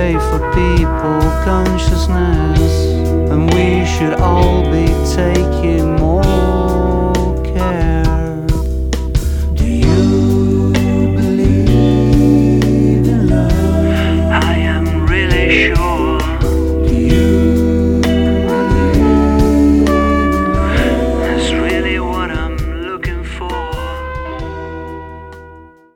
day for people consciousness, and we should all be taking